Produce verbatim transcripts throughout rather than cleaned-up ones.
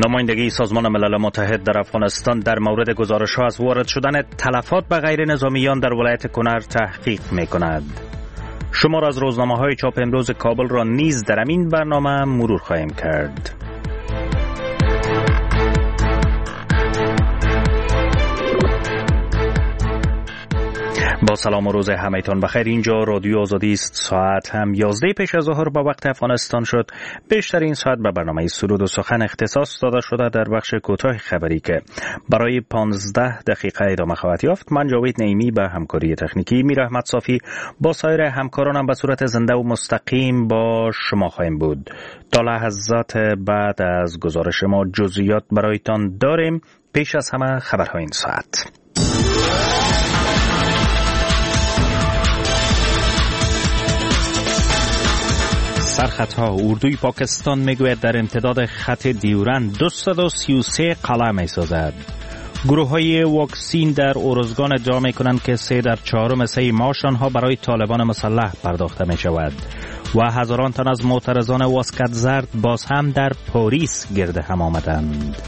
نمایندگی سازمان ملل متحد در افغانستان در مورد گزارش‌ها از وارد شدن تلفات به غیر نظامیان در ولایت کنر تحقیق می‌کند. شمار از روزنامه‌های چاپ امروز کابل را نیز در این برنامه مرور خواهیم کرد. با سلام و روز همه‌تان بخیر. اینجا رادیو آزادی است. ساعت هم یازده پیش از ظهر با وقت افغانستان شد. بیشتر این ساعت به برنامه سرود و سخن اختصاص داده شده در بخش کوتاه خبری که برای پانزده دقیقه ادامه خواهد یافت. من جاوید نعیمی به همکاری تکنیکی، میر احمد صافی با سایر همکارانم به صورت زنده و مستقیم با شما خواهیم بود. تا لحظات بعد از گزارش ما جزئیات برایتان داریم. پیش از همه خبرهای این ساعت. سرخطها. اردوی پاکستان میگوید در امتداد خط دیورند دویست و سی و سه قلعه میسازد. گروه های واکسین در ارزگان ادعا میکنند که سه در چهارم سه معاش آنها برای طالبان مسلح پرداخته می شود و هزاران تن از معترضان واسکت زرد باز هم در پاریس گرد هم آمدند.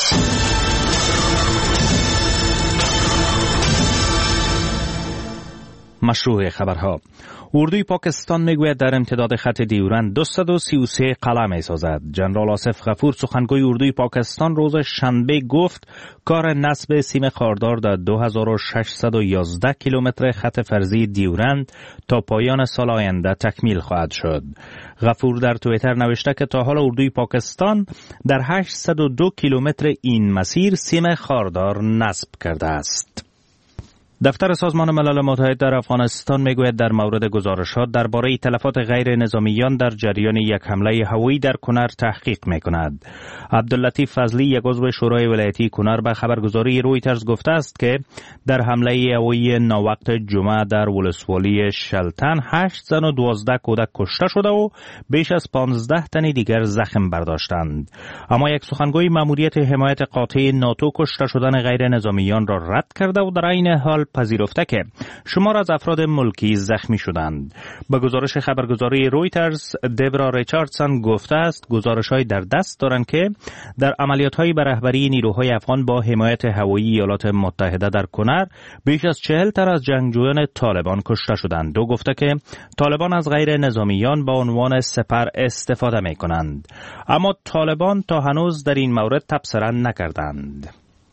مشروع خبرها. اردوی پاکستان میگوید در امتداد خط دیورند دویست و سی و سه قلعه میسازد. جنرال آصف غفور سخنگوی اردوی پاکستان روز شنبه گفت کار نصب سیم خاردار در دو هزار و ششصد و یازده کیلومتر خط فرضی دیورند تا پایان سال آینده تکمیل خواهد شد. غفور در توییتر نوشته که تا حالا اردوی پاکستان در هشتصد و دو کیلومتر این مسیر سیم خاردار نصب کرده است. دفتر سازمان ملل متحد در افغانستان میگوید در مورد گزارشات درباره تلفات غیر نظامیان در جریان یک حمله هوایی در کنر تحقیق میکند. عبداللطیف فضلی، یک عضو شورای ولایتی کنر، به خبرگزاری رویترز گفته است که در حمله هوایی ناوقت جمعه در ولسوالی شلتن هشت زن و دوازده کودک کشته شده و بیش از پانزده تن دیگر زخم برداشتند. اما یک سخنگوی ماموریت حمایت قاطع ناتو کشته شدن غیر نظامیان را رد کرده و در این حال پذیرفته که شمار از افراد ملکی زخمی شدند. به گزارش خبرگزاری رویترز، دبرا ریچاردسون گفته است گزارش‌های در دست دارند که در عملیات‌های به رهبری نیروهای افغان با حمایت هوایی ایالات متحده در کنر بیش از چهل تن از جنگجویان طالبان کشته شدند. دو گفته که طالبان از غیر نظامیان با عنوان سپر استفاده می‌کنند، اما طالبان تا هنوز در این مورد تبصره نکردند.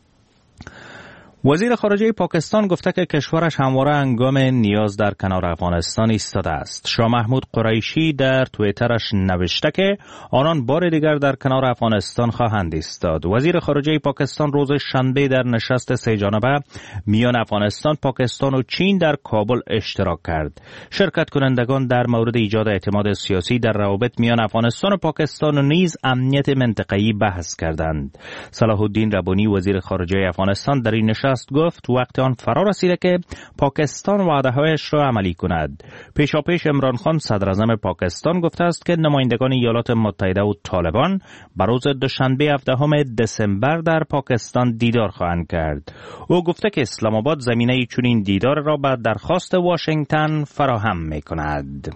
وزیر خارجه پاکستان گفته که کشورش همواره هنگام نیاز در کنار افغانستان ایستاده است. شاه محمود قریشی در توییترش نوشته که آنان بار دیگر در کنار افغانستان خواهند ایستاد. وزیر خارجه پاکستان روز شنبه در نشست سه جانبه میان افغانستان، پاکستان و چین در کابل اشتراک کرد. شرکت کنندگان در مورد ایجاد اعتماد سیاسی در روابط میان افغانستان و پاکستان و نیز امنیت منطقه‌ای بحث کردند. صلاح الدین ربانی، وزیر خارجه افغانستان، در این نشست گفت وقت آن فرا رسیده که پاکستان وعده‌هایش را عملی کند. پیشاپیش عمران خان، صدر اعظم پاکستان، گفته است که نمایندگان ایالات متحده و طالبان به روز دوشنبه هفدهم دسامبر در پاکستان دیدار خواهند کرد. او گفته که اسلام آباد زمینه چنین دیدار را به درخواست واشنگتن فراهم می‌کند.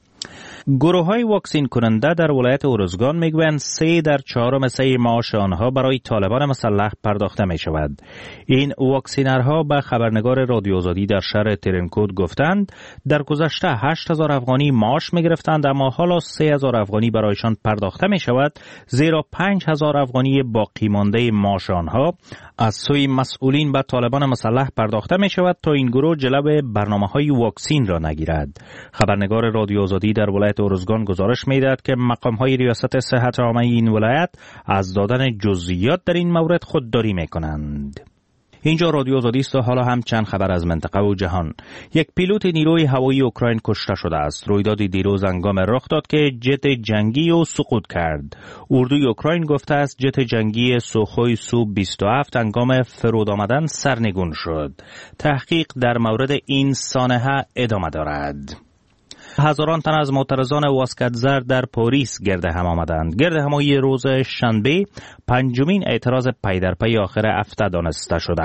گروه های واکسین کننده در ولایت ارزگان میگویند سه در چهارم سه معاش آنها برای طالبان مسلح پرداخته می شود. این واکسینرها به خبرنگار رادیو آزادی در شهر ترنکود گفتند در گذشته هشت هزار افغانی معاش می گرفتند، اما حالا سه هزار افغانی برایشان پرداخته می شود، زیرا پنج هزار افغانی باقی مانده معاش آنها از سوی مسئولین به طالبان مسلح پرداخته می شود تا این گروه جلو برنامه های واکسین را نگیرد. خبرنگار رادیو آزادی در ولایت ارزگان گزارش می‌دهد که مقام‌های ریاست صحت عامه این ولایت از دادن جزئیات در این مورد خودداری می‌کنند. اینجا رادیو آزادی است و حالا هم چند خبر از منطقه و جهان. یک پیلوت نیروی هوایی اوکراین کشته شده است. رویدادی دیروز هنگام رخ داد که جت جنگی او سقوط کرد. اردوی اوکراین گفته است جت جنگی سوخوی سو بیست و هفت هنگام فرود آمدن سرنگون شد. تحقیق در مورد این سانحه ادامه دارد. هزاران تن از معترضان واسکت زرد در پاریس گرد هم آمدند. گرد همایی روز شنبه پنجمین اعتراض پی در پی آخر هفته دانسته شده.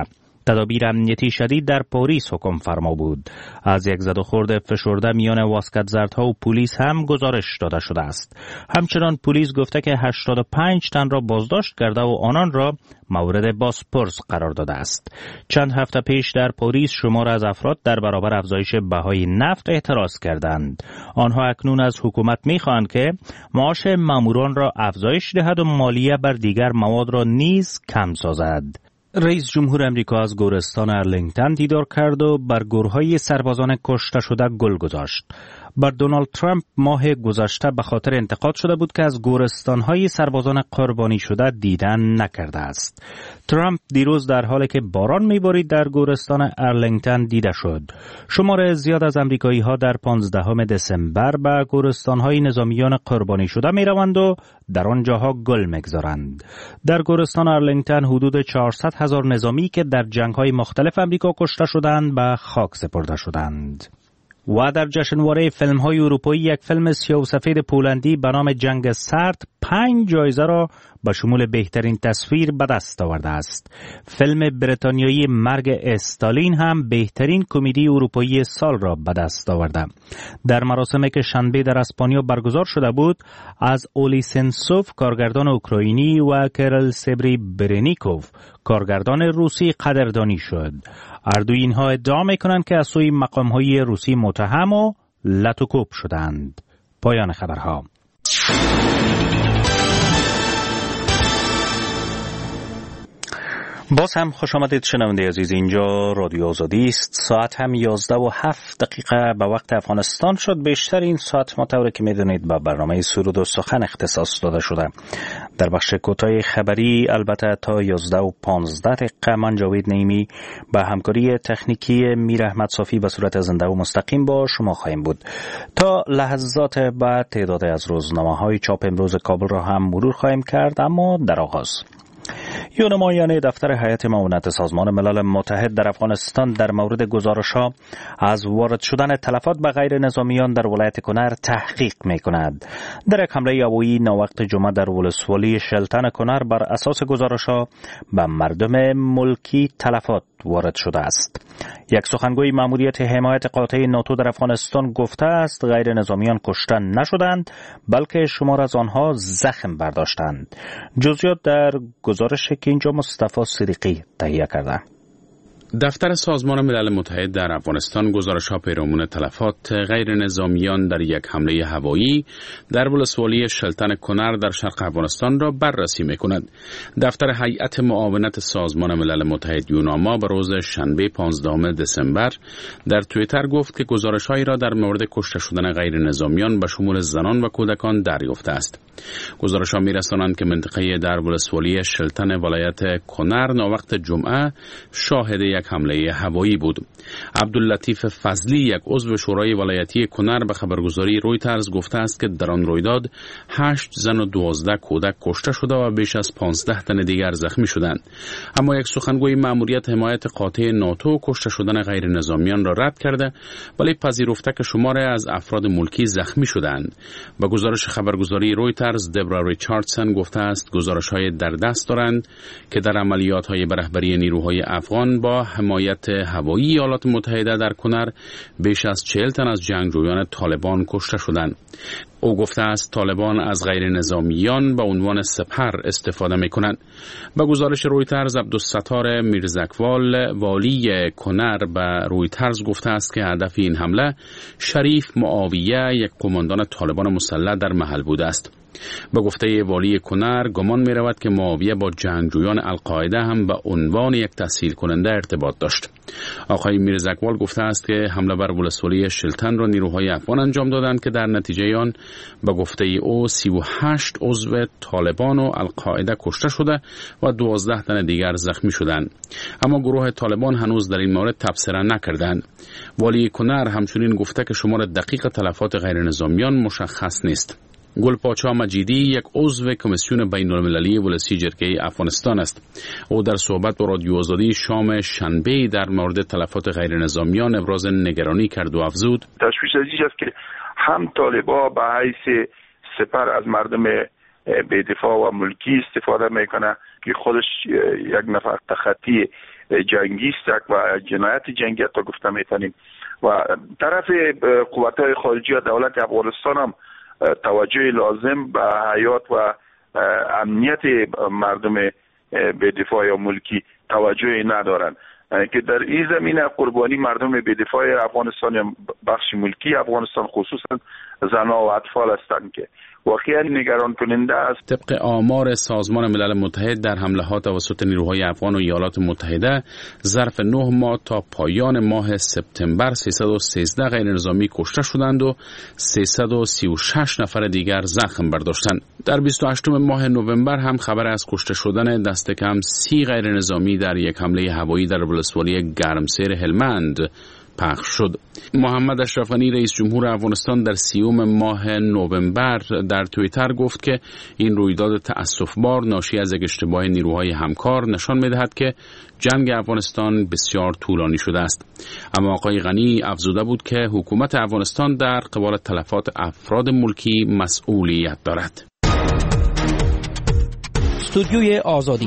تدابیر امنیتی شدید در پاریس حکم فرما بود. از یک زد و خورد فشرده میان واسکت‌زردها و پلیس هم گزارش داده شده است. همچنان پلیس گفته که هشتاد و پنج تن را بازداشت کرده و آنان را مورد بازپرس قرار داده است. چند هفته پیش در پاریس شمار از افراد در برابر افزایش بهای نفت اعتراض کردند. آنها اکنون از حکومت می‌خواهند که معاش ماموران را افزایش دهد و مالیه بر دیگر مواد را نیز کم سازد. رئیس جمهور امریکا از گورستان ارلینگتن دیدار کرد و بر گورهای سربازان کشته شده گل گذاشت. بر دونالد ترامپ ماه گذشته به خاطر انتقاد شده بود که از گورستان‌های سربازان قربانی شده دیدن نکرده است. ترامپ دیروز در حالی که باران می‌بارید در گورستان ارلینگتن دیده شد. شمار زیاد از امریکایی‌ها در پانزدهم دسامبر به گورستان‌های نظامیان قربانی شده می‌روند و در آنجاها گل می‌گذارند. در گورستان ارلینگتن حدود چهارصد هزار نظامی که در جنگ‌های مختلف امریکا کشته شدند به خاک سپرده شدند. و در جشنواره فیلم‌های اروپایی یک فیلم سیاه و سفید پولندی به نام جنگ سرد پنج جایزه را به شمول بهترین تصویر به دست آورده است. فیلم بریتانیایی مرگ استالین هم بهترین کمدی اروپایی سال را به دست آورده. در مراسمی که شنبه در اسپانیا برگزار شده بود، از اولی سنسوف کارگردان اوکراینی و کرل سبری برنیکوف کارگردان روسی قدردانی شد. هر دوی اینها ادعا می‌کنند که از سوی مقام‌های روسی متهم و لطوکوب شدند. پایان خبرها. باز هم خوش آمدید شنونده عزیز، اینجا رادیو آزادی است. ساعت هم یازده و هفت دقیقه به وقت افغانستان شد. بیشتر این ساعت مطوری که میدونید با برنامه سرود و سخن اختصاص داده شده. در بخش کوتاه خبری البته تا یازده و پانزده دقیقه من جاوید نعیمی با همکاری تکنیکی میر احمد صافی به صورت زنده و مستقیم با شما خواهیم بود. تا لحظات بعد تعداد از روزنامه‌های چاپ امروز کابل را هم مرور خواهیم کرد، اما در آغاز یو نمایان دفتر هیئت معاونت سازمان ملل متحد در افغانستان در مورد گزارش‌ها از وارد شدن تلفات به غیر نظامیان در ولایت کنر تحقیق می‌کند. در یک حمله هوایی ناوقت جمعه در ولسوالی شلتن کنر بر اساس گزارش‌ها به مردم ملکی تلفات وارد شده است. یک سخنگوی ماموریت حمایت قاطع ناتو در افغانستان گفته است غیر نظامیان کشته نشدند، بلکه شمار از آنها زخم برداشتند. جزئیات در گزارشی که اینجا مصطفی صدیقی تهیه کرده. دفتر سازمان ملل متحد در افغانستان گزارش‌ها پیرامون تلفات غیر نظامیان در یک حمله هوایی در ولسوالی شلتن کنر در شرق افغانستان را بررسی می‌کند. دفتر هیئت معاونت سازمان ملل متحد یوناما به روز شنبه پانزدهم دسامبر در توییتر گفت که گزارش‌هایی را در مورد کشته شدن غیر نظامیان به شمول زنان و کودکان دریافته است. گزارش‌ها می‌رسانند که منطقه در ولسوالی شلتن ولایت کنر ناوقت جمعه شاهد یک حمله هوایی بود. عبداللطیف فضلی، یک عضو شورای ولایتی کنر، به خبرگزاری رویترز گفته است که در آن رویداد هشت زن و دوازده کودک کشته شده و بیش از پانزده تن دیگر زخمی شدند. اما یک سخنگوی ماموریت حمایت قاطع ناتو کشته شدن غیر نظامیان را رد کرده، ولی پذیرفته که شمار از افراد ملکی زخمی شدند. با گزارش خبرگزاری رویترز، دبرا ریچاردسن گفته است گزارش‌های در دست دارند که در عملیات‌های به رهبری نیروهای افغان با حمایت هوایی ایالات متحده در کنر بیش از چهل تن از جنگجویان طالبان کشته شدند. او گفته است طالبان از غیر نظامیان به عنوان سپر استفاده می کنند. به گزارش رویترز، عبدالستار میرزکوال، والی کنر، به رویترز گفته است که هدف این حمله شریف معاویه، یک قماندان طالبان مسلح در محل بوده است. به گفته والی کنر، گمان می رود که معاویه با جنگجویان القاعده هم به عنوان یک تسهیل کننده ارتباط داشت. آقای میرزکوال گفته است که حمله بر ولسوالی شلتن را نیروهای افغان انجام دادند که در نتیجه آن به گفته او سی و هشت عضو طالبان و القاعده کشته شده و دوازده تن دیگر زخمی شدند. اما گروه طالبان هنوز در این مورد تبصره نکردند. والی کنر همچنین گفته که شمار دقیق تلفات غیر نظامیان مشخص نیست. گلپاچا مجیدی، یک عضو کمیسیون بین المللی ولسی جرگه افغانستان است. او در صحبت با رادیو آزادی شام شنبه در مورد تلفات غیر نظامیان ابراز نگرانی کرد و افزود: تشویش عزیز است که هم طالبا به حیث سپر از مردم به دفاع و ملکی استفاده میکنه که خودش یک نفر تخطی جنگی است و جنایت جنگی تا گفته میتونیم. و طرف قوت‌های خارجی و دولت افغانستان هم توجه لازم به حیات و امنیت مردم به دفاع یا ملکی توجه ندارند که در این زمینه قربانی مردم به دفاع افغانستان یا بخش ملکی افغانستان خصوصا زنان و اطفال هستند که واقعا نگران کننده است. طبق آمار سازمان ملل متحد در حملات توسط نیروهای افغان و ایالات متحده ظرف نه ماه تا پایان ماه سپتامبر سیصد و سیزده غیر نظامی کشته شدند و سیصد و سی و شش نفر دیگر زخم برداشتند. در بیست و هشتم ماه نوامبر هم خبر از کشته شدن دست کم سی غیر نظامی در یک حمله هوایی در ولسوالی گرمسیر هلمند پخش شد. محمد اشرف غنی رئیس جمهور افغانستان در سیوم ماه نوامبر در توییتر گفت که این رویداد تأسف‌بار ناشی از یک اشتباه نیروهای همکار نشان می‌دهد که جنگ افغانستان بسیار طولانی شده است. اما آقای غنی افزوده بود که حکومت افغانستان در قبال تلفات افراد ملکی مسئولیت دارد. استودیوی آزادی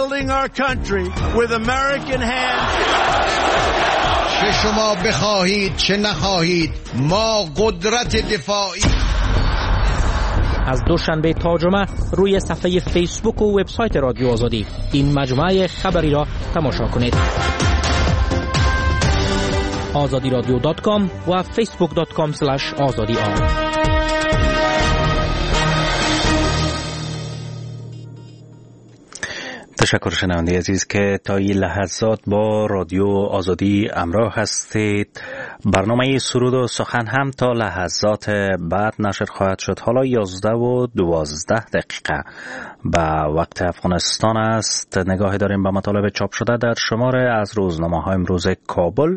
چه شما بخواهید چه نخواهید ما قدرت دفاعی. از دوشنبه تا جمعه روی صفحه فیسبوک و وبسایت رادیو آزادی این مجموعه خبری را تماشا کنید. آزادی رادیو دات کام و فیسبوک دات کام اسلش آزادی آر. تشکر شنونده عزیز که تا این لحظات با رادیو آزادی همراه هستید. برنامه سرود و سخن هم تا لحظات بعد نشر خواهد شد. حالا یازده و دوازده دقیقه به وقت افغانستان است. نگاهی داریم به مطالب چاپ شده در شماره از روزنامه های امروز کابل.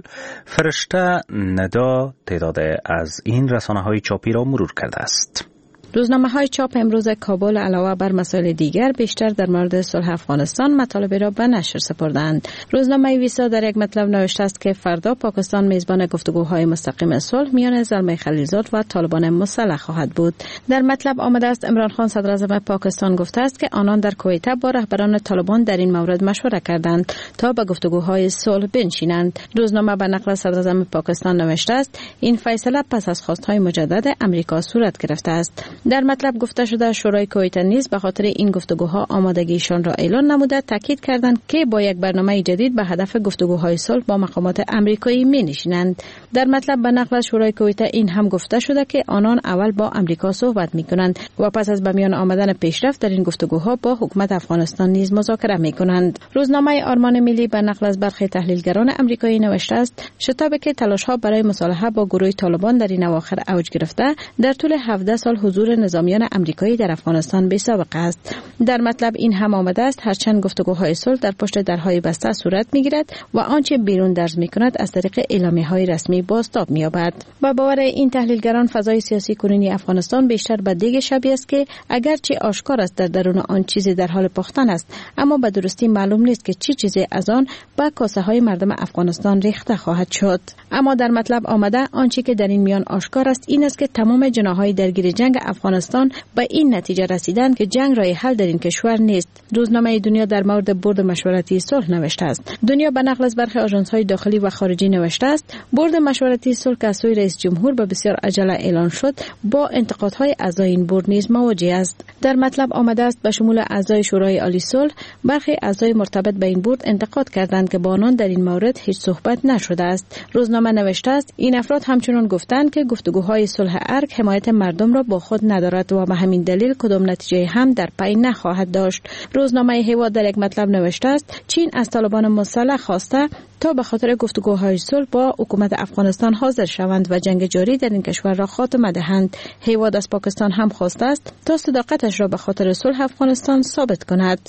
فرشته ندا تعداد از این رسانه های چاپی را مرور کرده است. روزنامه های چاپ امروز کابل علاوه بر مسائل دیگر بیشتر در مورد صلح افغانستان مطالب را به نشر سپردند. روزنامه ویسا در یک مطلب نوشته است که فردا پاکستان میزبان گفتگوهای مستقیم صلح میان زلمه خلیلزاد و طالبان مسلح خواهد بود. در مطلب آمده است عمران خان صدر اعظم پاکستان گفته است که آنان در کویته با رهبران طالبان در این مورد مشوره کردند تا به گفتگوهای صلح بنشینند. روزنامه به نقل صدر اعظم پاکستان نوشته است این فیصله پس از خواستهای مجدد امریکا صورت گرفته است. در مطلب گفته شده شورای کویت نیز به خاطر این گفتگوها آمادگیشان را اعلان نموده تاکید کردند که با یک برنامه جدید به هدف گفتگوهای صلح با مقامات آمریکایی می‌نشینند. در مطلب به نقل شورای کویت این هم گفته شده که آنان اول با آمریکا صحبت می‌کنند و پس از به میان آمدن پیشرفت در این گفتگوها با حکومت افغانستان نیز مذاکره می‌کنند. روزنامه آرمان ملی به نقل از برخی تحلیلگران آمریکایی نوشته است شتابی که تلاش‌ها برای مصالحه با گروه طالبان در این اواخر اوج گرفته در طول هفده سال حضور نظامیان آمریکایی در افغانستان بی سابقه است. در مطلب این هم آمده است هرچند گفتگوهای صلح در پشت درهای بسته صورت می‌گیرد و آنچه بیرون درز می‌کند از طریق اعلامیه‌های رسمی بازتاب می‌یابد. با باور این تحلیلگران فضای سیاسی کنونی افغانستان بیشتر به دیگ شبی است که اگرچه آشکار است در درون آن چیزی در حال پختن است اما به درستی معلوم نیست که چه چی چیزی از آن به کاسه‌های مردم افغانستان ریخته خواهد شد. اما در مطلب آمده آنچه که در این میان آشکار است این است که تمام جناح‌های درگیر جنگ افغانستان به این نتیجه رسیدند که جنگ راه حل در این کشور نیست. روزنامه دنیا در مورد برد مشورتی صلح نوشته است. دنیا به نقل از برخی آژانس‌های داخلی و خارجی نوشته است برد مشورتی صلح که از سوی رئیس جمهور به بسیار عجله اعلان شد با انتقادهای اعضای این برد نیز مواجه است. در مطلب آمده است به شمول اعضای شورای عالی صلح برخی اعضای مرتبط به این برد انتقاد کردند که با آنان در این مورد هیچ صحبت نشده است. روزنامه نوشته است این افراد همچنان گفتند که گفتگوهای صلح ارگ حمایت مردم را با خود ندارد و به همین دلیل کدام نتیجه هم در پی نخواهد داشت. روزنامه هوا در یک مطلب نوشته است چین از طالبان مسلح خواسته تا به خاطر گفتگوهای صلح با حکومت افغانستان حاضر شوند و جنگ جاری در این کشور را خاتمه دهند. هوا از پاکستان هم خواسته است تا صداقتش را به خاطر صلح افغانستان ثابت کند.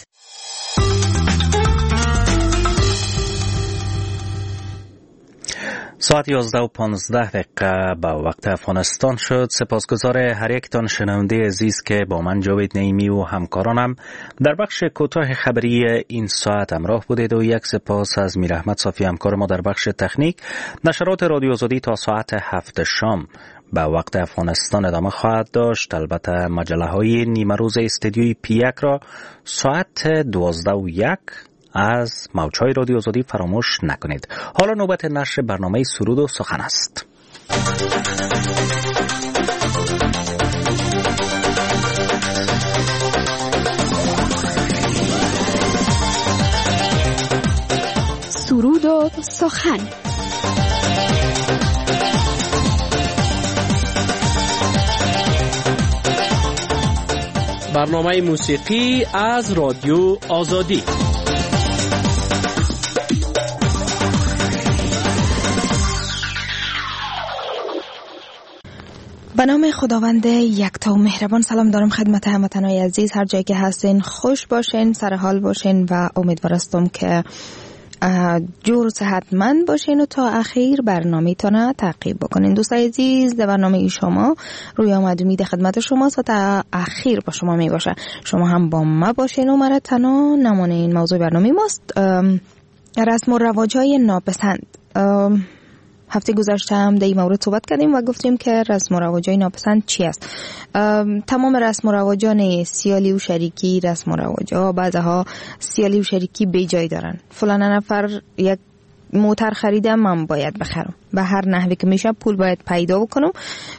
ساعت یازده و پانزده دقیقه به وقت افغانستان شد. سپاسگزار هر یک تان شنونده عزیز که با من جاوید نعیمی و همکارانم در بخش کوتاه خبری این ساعت همراه بودید و یک سپاس از میر احمد صافی همکار ما در بخش تکنیک. نشرات رادیو آزادی تا ساعت هفت شام به وقت افغانستان ادامه خواهد داشت. البته مجله های نیمه روز استدیوی پی یک را ساعت دوازده و یک از موج‌های رادیو آزادی فراموش نکنید. حالا نوبت نشر برنامه سرود و سخن است. سرود و سخن. برنامه موسیقی از رادیو آزادی. به نام خداوند یکتا و مهربان سلام دارم خدمت هموطنان عزیز، هر جایی که هستین خوش باشین، سر حال باشین و امیدوارم که جور و صحتمند باشین و تا اخیر برنامه تانه تعقیب بکنین. دوستای عزیز، در برنامه شما روی آمد امید خدمت شماست و تا اخیر با شما می باشه. شما هم با ما باشین و مرا تنها نمانه. این موضوع برنامه ماست رسم و رواج‌های ناپسند. هفته گذشته هم در این مورد صحبت کردیم و گفتیم که رسم و رواج‌های ناپسند چی است. تمام رسم و رواجان سیالی و شریکی رسم و رواج‌ها بعضها سیالی و شریکی به جای دارن. فلان نفر یک موتر خریده، من باید بخرم، به هر نحوی که میشه پول باید پیدا بکنم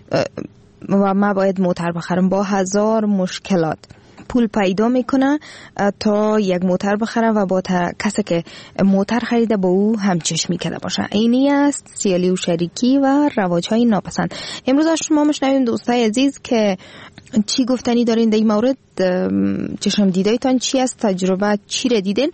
و من باید موتر بخرم. با هزار مشکلات پول پیدا میکنه تا یک موتر بخره و با کسی که موتر خریده با او همچشمی کرده باشه. اینی است سیالی و شریکی و رواج‌های ناپسند. امروز از شما میشنویم دوستای عزیز که چی گفتنی دارین در این مورد، چشم دیدایتان چی است، تجربه چی را دیدین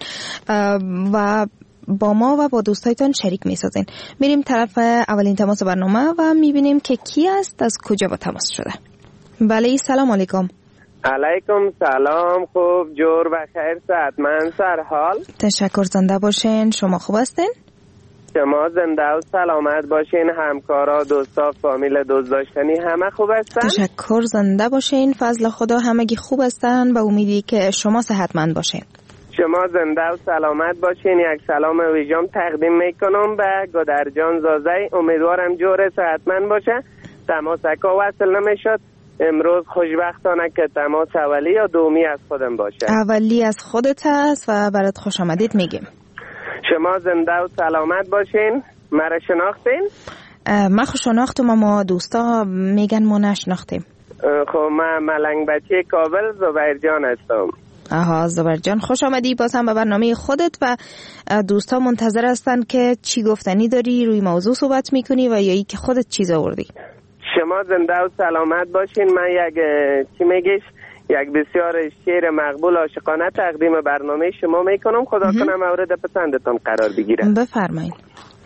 و با ما و با دوستایتان شریک میسازین. میریم طرف اولین تماس برنامه و میبینیم که کی است، از کجا با تماس شده. بله، سلام علیکم. علیکم سلام، خوب جور و خیر صحتمند سر حال. تشکر، زنده باشین. شما خوب هستین؟ شما زنده و سلامت باشین. همکارا، دوستا، فامیل دوست داشتنی همه خوب هستن؟ تشکر، زنده باشین. فضل خدا همگی خوب هستن، به امیدی که شما صحتمند باشین. شما زنده و سلامت باشین. یک سلام ویژم تقدیم میکنم به گودرجان زازه. امیدوارم جور صحتمند باشه. تماسکا وصل نمیشد. امروز خوشبختانه که تماس اولی یا دومی از خودم باشه. اولی از خودت هست و برات خوش آمدید میگیم. شما زنده و سلامت باشین. مرا شناختین؟ ما خوش شناختم، اما دوستا میگن ما نشناختیم. خب من ملنگ بچه کابل زبیرجان هستم. آها، زبیرجان خوش آمدی باز هم به برنامه خودت و دوستا منتظر هستن که چی گفتنی داری، روی موضوع صحبت میکنی و یا ای که خودت چیز آوردی. شما زنده و سلامت باشین. من یک چی میگیش یک بسیار شعر مقبول عاشقانه تقدیم برنامه شما میکنم. خدا کنه مورد پسندتون قرار بگیره. بفرمایید.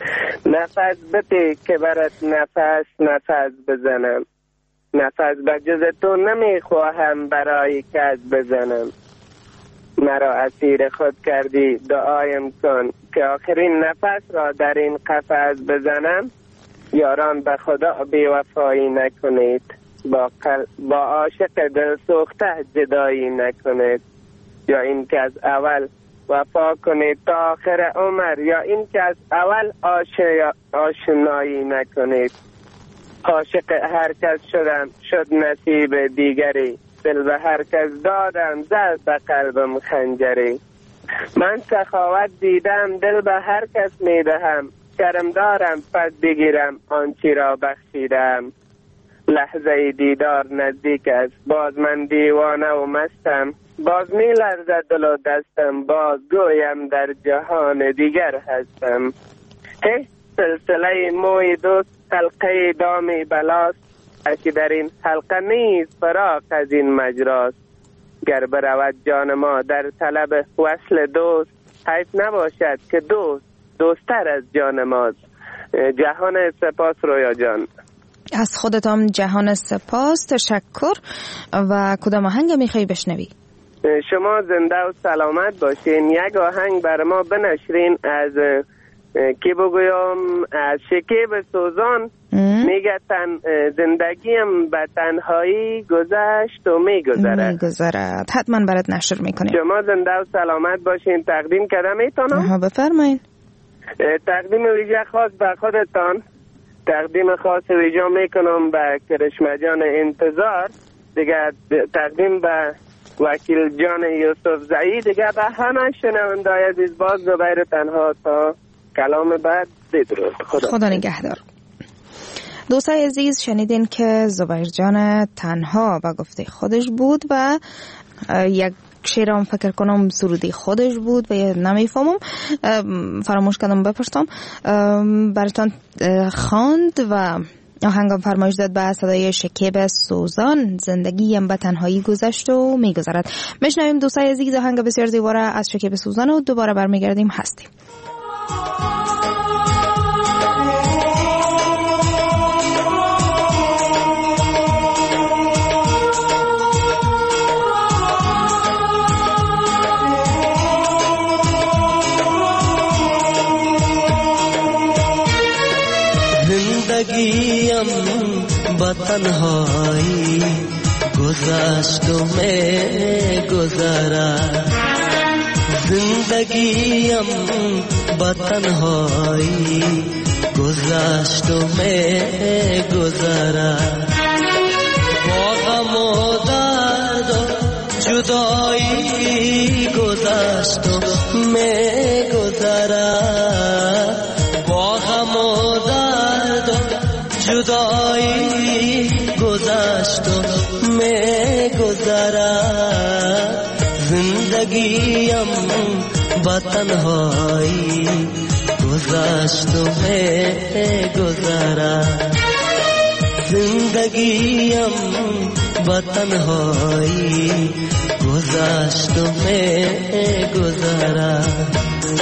نفس بده که برات نفس نفس بزنم، نفس به جز تو نمیخواهم برای کس بزنم. مرا اسیر خود کردی، دعایم کن که آخرین نفس را در این قفس بزنم. یاران به خدا بی‌وفایی نکنید، با, قل... با عاشق دل سوخته جدایی نکنید. یا این که از اول وفا کنید تا آخر عمر، یا این که از اول آش... آشنایی نکنید. عاشق هر کس شدم شد نصیب دیگری، دل به هر کس دادم زد به قلبم خنجری. من سخاوت دیدم دل به هر کس میدهم، کرم دارم پس بگیرم آنچی را بخشیدم. لحظه دیدار نزدیک است، باز من دیوانه و مستم، باز می لرزد دل و دستم، باز گویم در جهان دیگر هستم. هی سلسله موی دوست حلقه دامی بلاست، اکی در این حلقه نیست فراق از این مجراست. گر برود جان ما در طلب وصل دوست، حیف نباشد که دوست دوستر از جان ماست. جهان سپاس رویا جان. از خودتان جهان سپاس. تشکر. و کدام آهنگ میخوایی بشنوی؟ شما زنده و سلامت باشین. یک آهنگ بر ما بنشرین از کی بگویم، از شکیب سوزان. میگه تن زندگیم به تنهایی گذشت و میگذرد میگذرد حتما برات نشر میکنیم. شما زنده و سلامت باشین. تقدیم کردم ایتانم. ها بفرمایید. تقدیم ویژه خاص به خودتان، تقدیم خاص ویژه میکنم به کرشمه جان انتظار، دیگه تقدیم به وکیل جان یوسف زئی. دیگه به همه شنوندای عزیز باز زبیر تنها تا کلام بعد بدرود. خدا, خدا نگهدار. دوستای عزیز شنیدین که زبیر جان تنها و گفته خودش بود و یک شعرم فکر کنم سرودی خودش بود و نمیفهمم، فراموش کردم بپرسم. براتون خواند و آهنگم فرمایش داد به صدای شکیب سوزان. زندگیم به تنهایی گذشت و میگذرد. میشنویم دوستای عزیز آهنگ بسیار زیبا را از شکیب سوزان و دوباره برمیگردیم. هستیم زندگیم با تنهایی گذشت و می گذرد. زندگیم با تنهایی گذشت و می گذرد. با غم و درد و جدایی گذشت و می گذرد. با غم و درد و جدایی گذشت و می گذرد. زندگیم با تنهایی گذشت و می گذرد. زندگیم با تنهایی گذشت و می گذرد.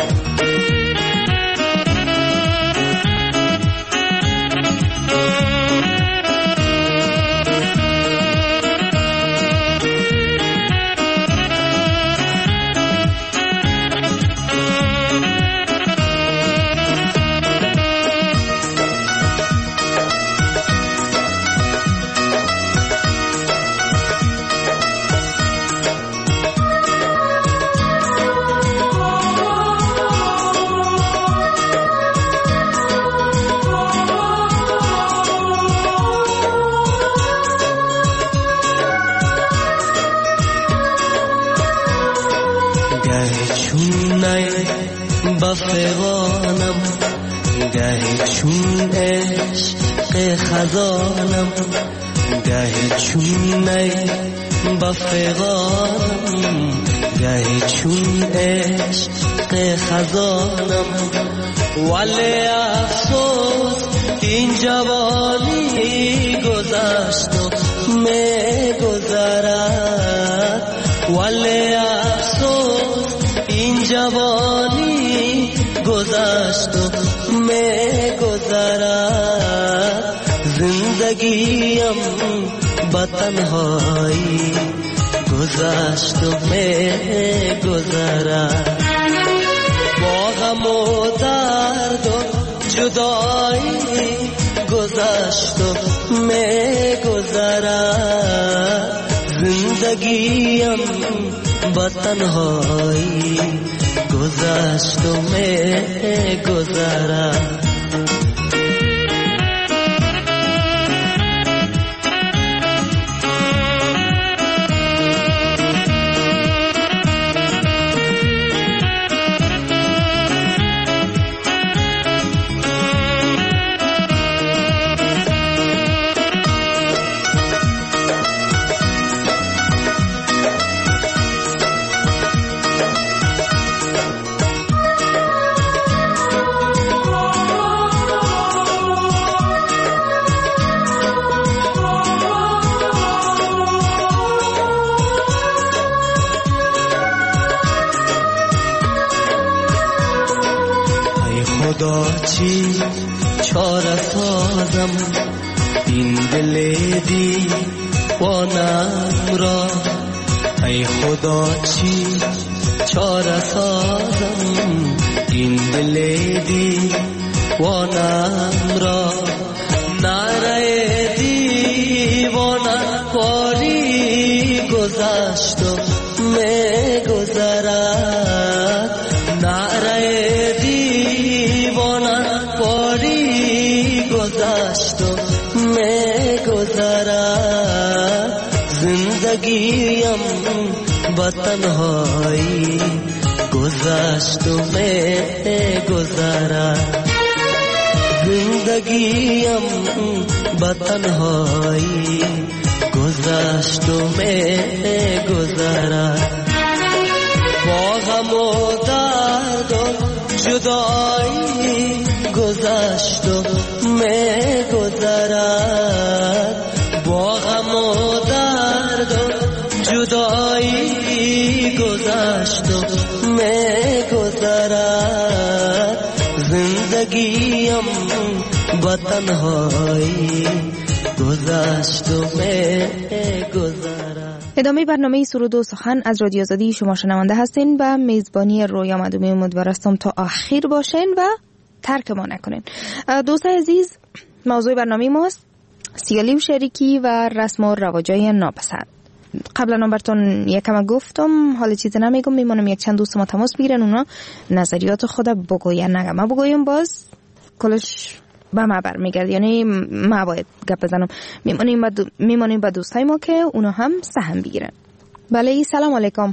بفغانم گهی چون عشق خزانم، گهی چون نی بفغانم گهی چون عشق خزانم. ولی افسوس این جوانی گذشت و می گذرد. ولی افسوس این جوانی گذشت و می گذرد. زندگیم با تنهایی گذشت و می گذرد. با غم و درد و جدایی گذشت و می گذرد. زندگیم با تنهایی گذشت و می گذرد. خدا چی چاره سازم این دل دیوانم را. ای خدا چی چاره سازم این دل دیوانم را. نره دیوانه باری گذشت و می گذرد. نره گذشت و می گذرد. زندگیم با تنهایی گذشت و می گذرد زندگیم با تنهایی گذشت و می گذرد با غم و درد و جدایی گذشت و می گذرد با غم و درد و جدایی گذشت و می گذرد زندگیم با تنهایی گذشت و می گذرد. ادامه برنامه سرود و سخن از رادیو آزادی شما شنونده هستین و میزبانی رویا مدومی امیدوارم تا آخر باشین و ترک ما نکنین. دوستان عزیز، موضوع برنامه ماست سیالی و شریکی و رسم و رواجای ناپسند. قبلا براتون یکم گفتم، حالا چیزی نمیگم، میمونم یک چند دوست ما تماس بگیرن، اونا نظریات خود بگوین، نگم ما بگویم باز کلش به ما برمیگرد، یعنی ما باید گپ بزنم. میمونیم با, دو... میمونیم با دوستای ما که اونا هم سهم بگیرن. بله سلام علیکم.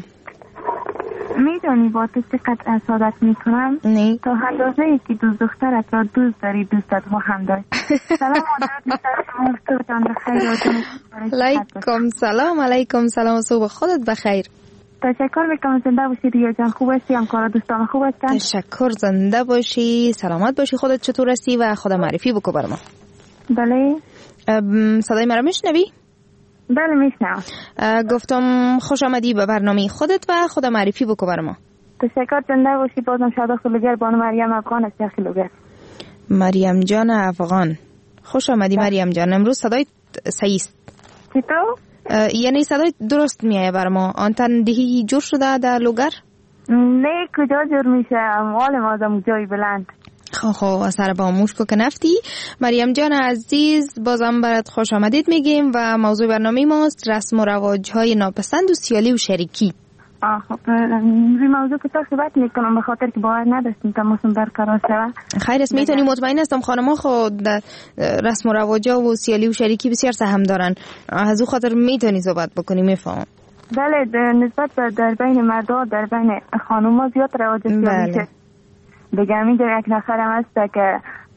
میدونی با تو چقدر اسادت میکنم؟ نه تا اندازه ای که دوست دخترت را دوست داری دوستت با هم داری. سلام علیکم شما صبحتان بخیر. علیکم سلام. علیکم سلام و صبح خودت بخیر. تشکر میکنم. زنده باشی ریا جان. خوب هستی؟ همکارا دوستان خوب هستن؟ تشکر. زنده باشی، سلامت باشی. خودت چطور هستی و خدا معرفی بکو بر ما. بله. صدای مرا میشنوی؟ بله میشنوم. گفتم خوش آمدی به برنامه خودت و خدا معرفی بکو بر ما. تشکر. زنده باشی. بازم شادا خلوگر بانو مریم افغان است. خلوگر مریم جان افغان، خوش آمدی مریم جان. امروز صدای صحیح است. چطور؟ یعنی صدای درست میایه بر ما. آنتن دهی جور شده در لوگر؟ نه کجا جور میشه، معلم آدم جای بلند. خب خب سر با موشکو که نفتی. مریم جان عزیز بازم برات خوش آمدید میگیم و موضوع برنامه ماست رسم و رواج های ناپسند و سیالی و شریکی. آه خب روی موضوع که تا صحبت میکنم به خاطر که باور نداشتیم تماسم برقرار شود. خیر است. میتونی مطمئن هستم خانم‌ها خود رسم و رواجا و سیالی و شریکی بسیار سهم دارن، از او خاطر میتونی صحبت بکنی. میفهمم. بله نسبت در بین مردا در بین خانم‌ها زیاد رواج سیالی شد. بگم اینجا یک نفرم هست که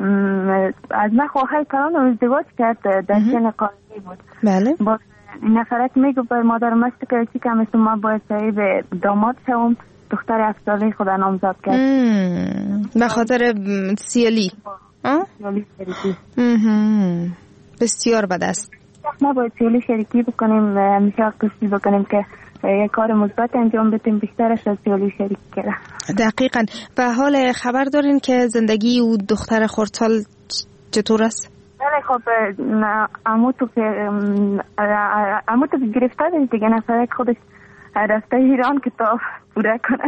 از من خواهر کلان و ازدواج کرد در سن قانونی بود. بله. با این نفرت میگو بر مادرم است که چی کم است ما باید صاحب داماد شوم. دختر هفت ساله خدا نامزد کرد به خاطر سیالی. سیالی شریکی. بسیار بد است. ما باید سیالی شریکی بکنیم، همیشه کوشش بکنیم که یک کار مثبت انجام بدیم، بیشترش از سیالی شریک کرده. دقیقاً. و حال خبر دارین که زندگی او دختر خردسال چطور است؟ بله خب عمو تو که عمو تو گرفته دیگه، نفره خودش رفته ایران که تا پوره کنه.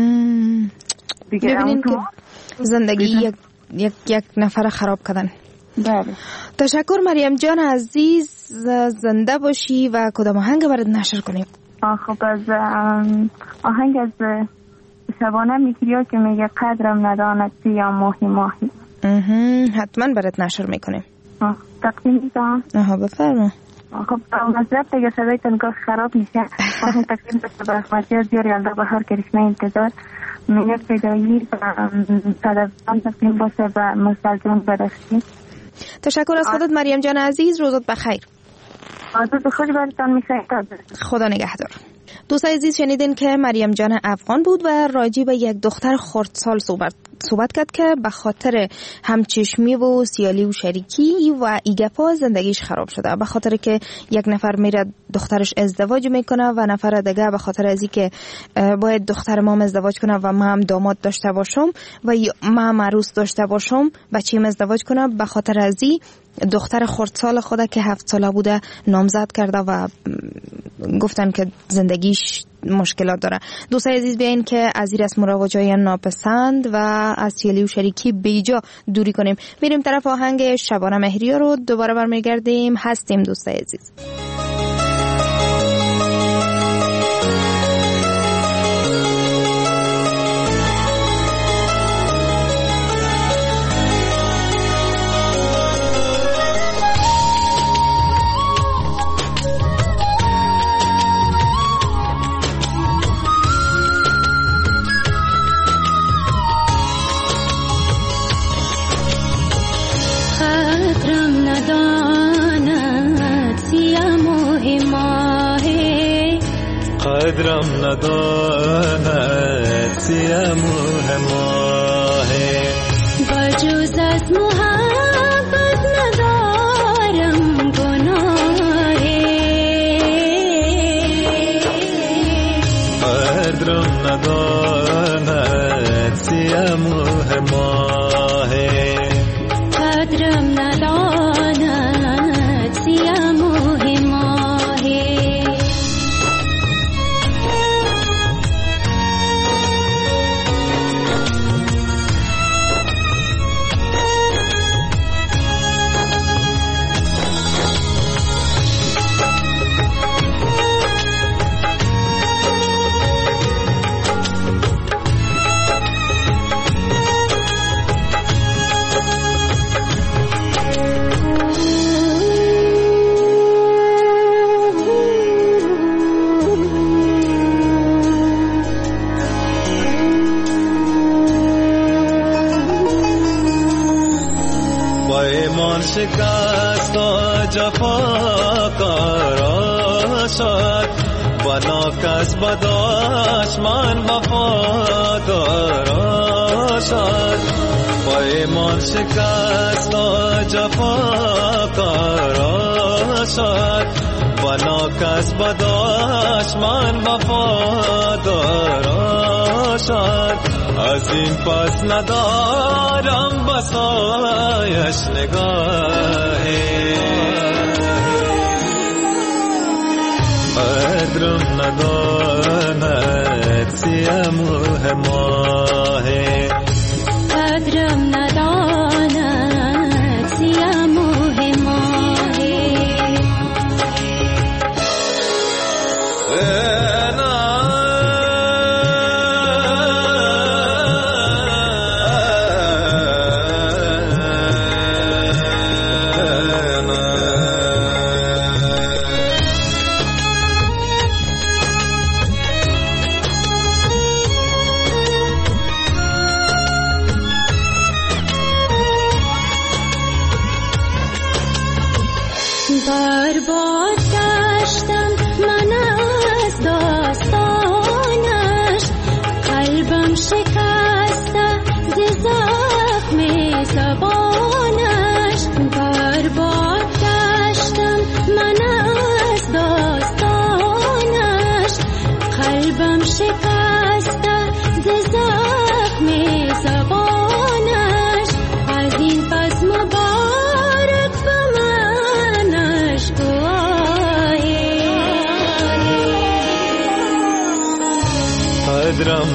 ببینین که زندگی یک, یک, یک نفر خراب کردن. بله. تشکر مریم جان عزیز، زنده باشی و کدام آهنگ برات نشر کنیم؟ خب از آهنگ از شبانه میگیری که میگه قدرم نداند یا ماهی ماهی. حتما برات نشر میکنیم. تقدیم میکنم. آها بفرما. خب مذرب دیگه صدای تنگاه خراب میشه. آهنگ تقدیم بسته به اخماتی از دیاری الده بهار کرشمه انتظار مینه پیدایی و صدفان تقدیم بسته به مستلزم بدخشی. تشکر از خودت مریم جان عزیز، روزت بخیر. روز خوشی براتون میخواید. خدا نگهدار. دوستان عزیز شنیدین که مریم جان افغان بود و راجع به یک دختر خردسال صحبت صحبت کرد که به خاطر همچشمی و سیالی و شریکی و ایگپا زندگیش خراب شده، به خاطر که یک نفر میره دخترش ازدواج میکنه و نفر دیگه به خاطر ازی که باید دختر ما ازدواج کنه و ما هم داماد داشته باشم و ما هم عروس داشته باشم بچه‌م ازدواج کنه، به خاطر ازی دختر خردسال خود که هفت ساله بوده نامزد کرده و گفتن که زندگیش مشکلات داره. دوستان عزیز بیاین که از این رسم و رواج‌های ناپسند و از سیالی و شریکی بیجا دوری کنیم. میریم طرف آهنگ شبانه مهریه رو دوباره برمیگردیم. هستیم دوستان عزیز. قدرم نداند سیموه ماهه بجز از محبت ندارم گناهه قدرم نداند سیموه ماهه قدرم نداند سیموه ماهه شکست و جفا کارا شد بنا کس بداش من وفادارا شد با ایمان شکست و جفا کارا شد بنا کس بداش من وفادارا شد از این پس ندارم بسایش نگاهی قدرم نداند سیموه ماهی قدرم نداند سیموه ماهی برباد گشتم من از داستانش قلبم شکسته ز زخم زبانش برباد گشتم من از داستانش قلبم شکسته ز زخم زبانش از این پس مبارک به منش قدرم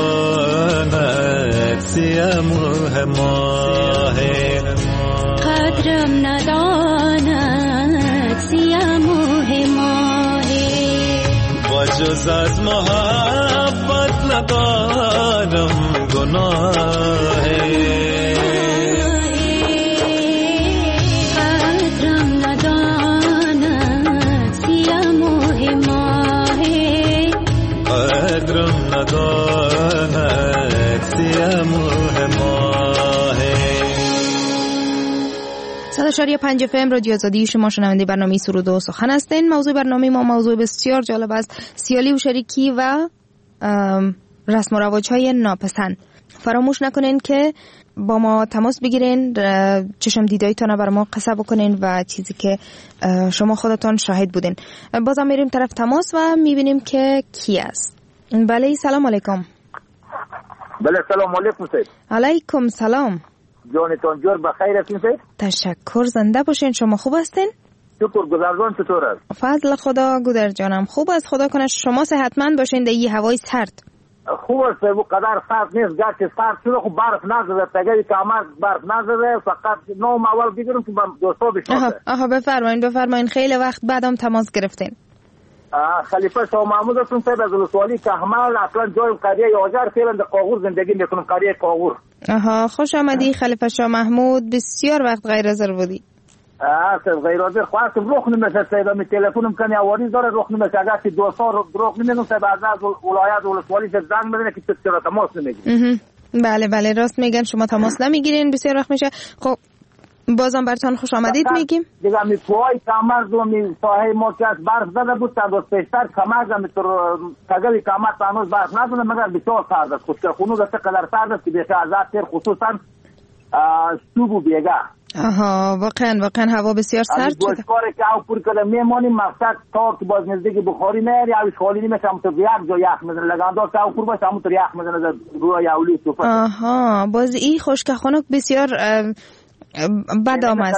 نداند سیموه ماهی قدرم نداند سیموه ماهی با جز از محبت ندارم گناهی قدرم نداند سیموه ماهی قدرم نداند سیموه ماهی. صد و شش پنج اف ام رادیو آزادی، شما شنونده برنامه سرود و سخن هستین. موضوع برنامه ما موضوع بسیار جالب است، سیالی و شریکی و رسم و رواج‌های ناپسند. فراموش نکنین که با ما تماس بگیرین، چشم دیدایتان رو بر ما قصه بکنین و چیزی که شما خودتان شاهد بودین. بازم میریم طرف تماس و میبینیم که کی است. بله سلام علیکم. بله سلام علیکم سید. علیکم سلام. جانتان جور بخیر هستین سید؟ تشکر، زنده باشین. شما خوب هستین؟ شکر. گذرگان چطور است؟ فضل خدا گودر جانم خوب است، خدا کنه شما صحتمند باشین در این هوای سرد. خوب است، او قدر سرد نیست، گرچه سرد شده خب برف نزده، تگری کامل برف نزده، فقط نام اول بگیرم که دوستا بشناسه. آها آها بفرمایین بفرمایین. خیلی وقت بعدم تماس گرفتین. خلیفه شاه محمود هستم سید از ولسوالی کهمل. اصلا جایم قریه یاجر، فعلا در قاغور زندگی میکنم، قریه قاغور. آها خوش آمدی خلیفه شاه محمود، بسیار وقت غیر حاضر بودی. آه سید غیر حاضر خواستم روخ نمیشه سید، می تلفنم کنی آواری داره روخ نمیشه، اگر که دوستا روخ نمیدونم سید از ولایت ولسوالی سے زنگ بزنه که چرا تماس نمیگیری. بله بله راست میگن، شما تماس نمیگیرین، بسیار وقت میشه. خب بازم برتان خوش آمدید میگیم. دیگه می پوهای کمر و می ساحه ما که از برف زده بود تا دوست پیشتر کمر می تر تگوی کمر تا هنوز برف نزده مگر بسیار سرد است. خودکه خونو گفته قدر سرد است که بیشه از تر خصوصا صوب و بیگه. آها واقعا واقعا هوا بسیار سرد شده. از گوشکاری که او پر کده میمانیم مقصد تا که باز نزدیک بخاری نیاری اوش خالی نیمشه همونطور یک جا یخ میزنه لگندار که او پر باشه همونطور یخ میزنه روی اولی صفت. آها باز این خشک خنک بسیار بد آمد.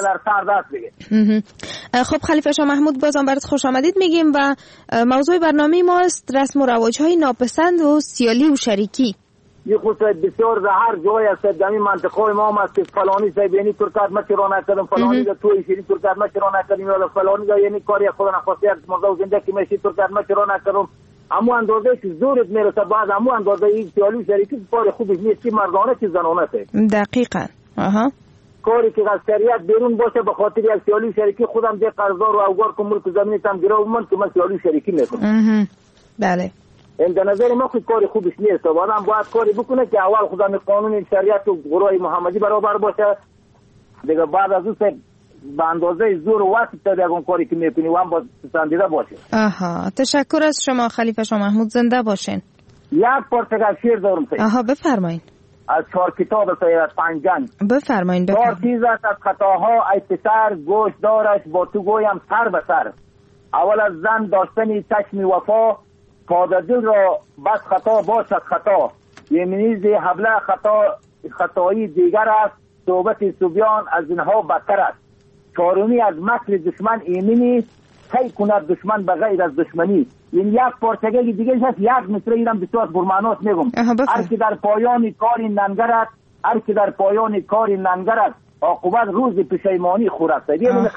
خب خلیفه شاه محمود بازم برات خوش آمدید میگیم و موضوع برنامه ما است رسم و رواج‌های ناپسند و سیالی و شریکی. یه خصوصیت بسیار در هر جای است در این منطقه ما هم است که فلانی صاحب یعنی ترکات ما چرا نکردم فلانی دا توی شیری ترکات ما چرا نکردیم یا فلانی دا یعنی کاری خود نخواسته از موضوع زندگی میشی ترکات ما چرا نکردم. اما اندازه که زورت میرسه بعد اما اندازه این سیالی و شریکی کار خوبی نیست که مردانه که زنانه است. دقیقاً. آها. کاری که از شریعت بیرون باشه به خاطر یک سیالی شریکی خودم ده قرضدار و اوگار که ملک زمینی تام گیرو من که من سیالی شریکی میکنم. بله. این در نظر ما خود کاری خوبش نیست. آدم باید کاری بکنه که اول خودم قانون شریعت و گروه محمدی برابر باشه. دیگه بعد از اون به اندازه زور و وقت تا دیگه اون کاری که میکنی و هم باید پسندیده باشه. آها تشکر از شما خلیفه شاه محمود زنده باشین. یک پرتگال شیر دارم سید. آها بفرمایید. از چهار کتاب سید پنجنگ بفرمایید. چهار چیز است از خطاها ای پسر گوش دارش با تو گویم سر به سر. اول از زن داشتنی چشم وفا پادر دل را بس خطا باشد خطا یمینیز حبله خطا خطایی دیگر است صحبت صبیان از اینها بدتر است. چهارمی از مکر دشمن ایمنی کی کند دشمن به غیر از دشمنی. این یک پارچگی دیگه هست یک مصره ایرم بسیار برمانات میگم. هر کی در پایان کاری ننگرد هر کی در پایان کاری ننگرد عاقبت روز پشیمانی خورد.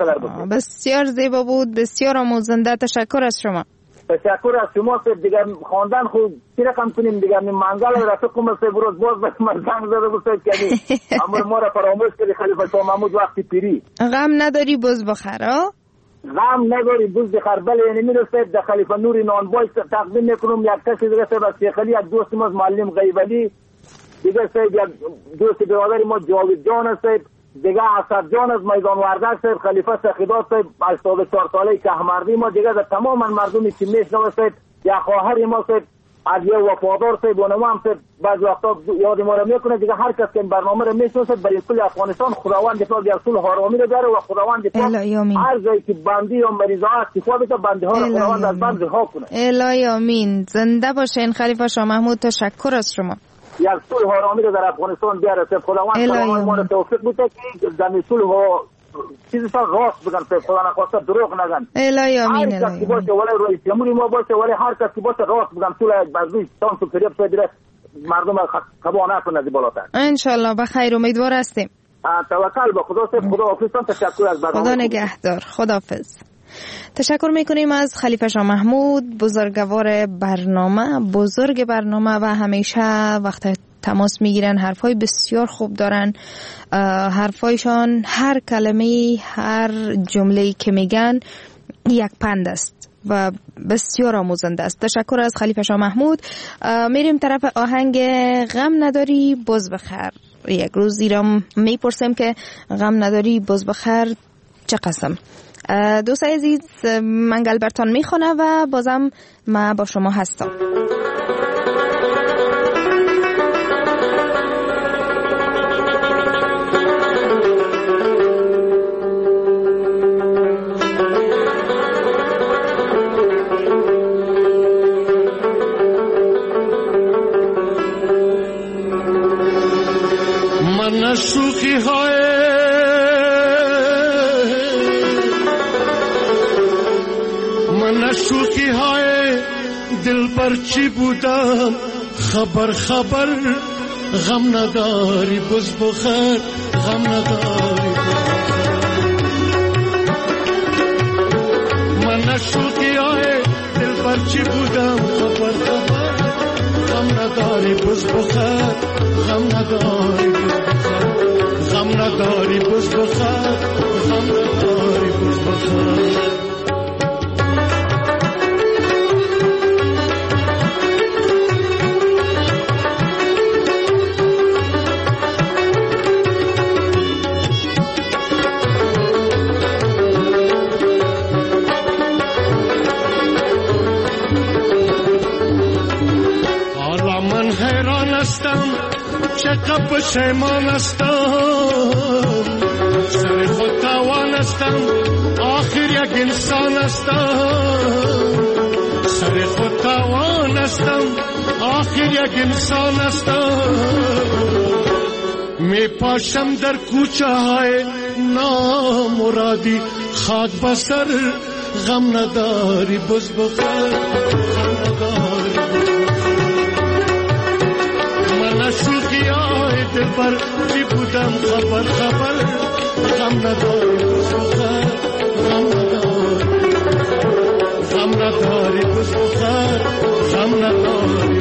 بسیار زیبا بود بسیار آموزنده. تشکر از شما. تشکر از شما سید. دیگه خواندن خود چی رقم کنیم دیگه من منگل رفیقم سه بروز باز به من زنگ زده بود کنی اما ما را فراموش کردی خلیفه شاه محمود وقتی پیری. غم نداری بز بخرا غم نداری بز بخر. بله یعنی میرسه در خلیفه نوری نانبای تقدیم میکنم یک کسی دیگه سید از شیخ علی یک دوست ما معلم غیبلی دیگه سید یک دوست برادری ما جاوید جان است دیگه اسد جان از میدان وردک صاحب خلیفه سخیدات صاحب هشتاد و چهار ساله کهمردی ما دیگه در تمام مردمی که میشنوه صاحب یا خواهر ما صاحب از یه وفادار صاحب و نما هم صاحب بعض وقتا یاد ما رو میکنه دیگه هر کس که این برنامه رو میشنوه صاحب برای کل افغانستان خداوند پاک در صلح و آرامی رو داره و خداوند پاک هر جایی که بندی یا مریضا استفاده بده بنده ها رو خداوند از بند رها کنه. الهی آمین. زنده باشین خلیفه شاه محمود. تشکر از شما. یک صلح آرامی رو در افغانستان بیاره صاحب خداوند خداوند ما رو توفیق بده که در صلح و چیزی سال راست بگن صاحب خدا نخواسته دروغ نگن. الهی آمین. هر کسی باشه ولی رئیس جمهوری ما باشه ولی هر کسی باشه راست بگن صلح بازوی تام تو فریب صدر مردم خبا نکنه از بالاتر. ان شاء الله بخیر امیدوار هستیم. توکل به خدا صاحب. خدا حافظتان. تشکر از برنامه. خدا نگهدار. خداحافظ. تشکر میکنیم از خلیفه شاه محمود بزرگوار برنامه بزرگ برنامه و همیشه وقت تماس میگیرن حرفای بسیار خوب دارن. حرفایشان هر کلمه هر جمله‌ای که میگن یک پند است و بسیار آموزنده است. تشکر از خلیفه شاه محمود. میریم طرف آهنگ غم نداری بز بخر. یک روز ایرام میپرسیم که غم نداری بز بخر چه قسم. دوستای عزیز منگل برتان میخونه و بازم ما با شما هستم. من شوخی های من شوخی های دل پر چی بودم خبر خبر غم نداری بز بخر غم نداری من شوخی های دل پر چی بودم خبر خبر غم نداری بز بخر غم نداری غم نداری بز بخر غم نداری بز بخر. هستم چقدر پشیمان هستم سر خود تاوان هستم آخر یک انسان هستم سر خود تاوان هستم آخر یک انسان هستم می پاشم در کوچه های نامرادی خاک بسر غم نداری بز بخیر غم نداری من شوقی های دل بر چی بودم خبر خبر غم نداری بز بخیر غم نداری غم نداری بز بخیر غم نداری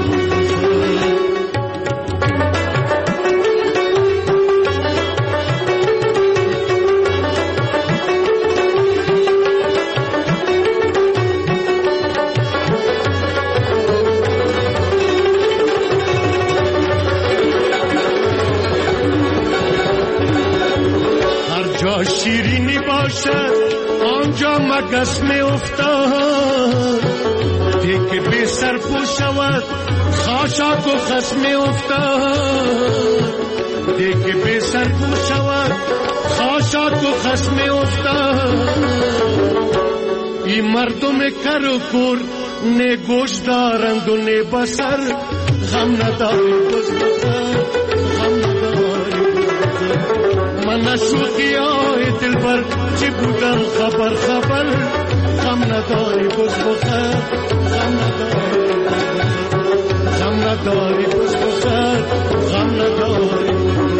شیرینی باشد آنجا مگس می افتاد دیگه بی سر پو شود خاشاک و خس می افتاد دیگه بی سر پو شود خاشاک و خس می افتاد این مردم کر و کور نه گوش دارند و نه بسر غم نداری بز بسر غم نداری من شوقی های دل بر چی بودم خبر خبر غم نداری بز بخیر غم نداری غم نداری بز بخیر غم نداری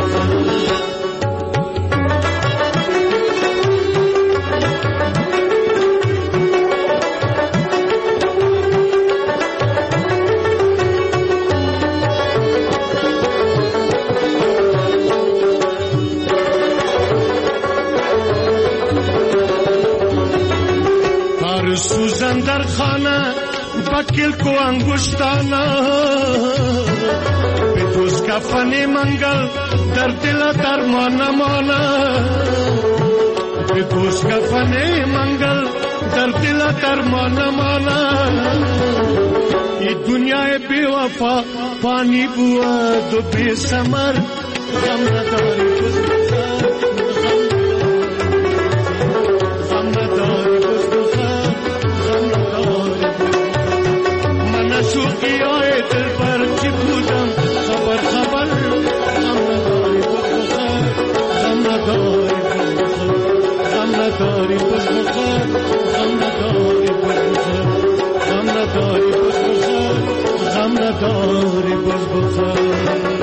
سوزن در خانه بکل کو انگشتانا به دوز کفن منگل در دل درمان مانا به دوز کفن منگل در دل درمان مانا این دنیای بی وفا پانی بود و بی سمر غم نداری بز بخیر غم نداری بز بخیر شوقی های دل پر چی بودم خبر خبر غم نداری بز بخیر غم نداری غم نداری بز بخیر غم نداری بز بخیر غم نداری بز بخیر غم نداری بز بخیر.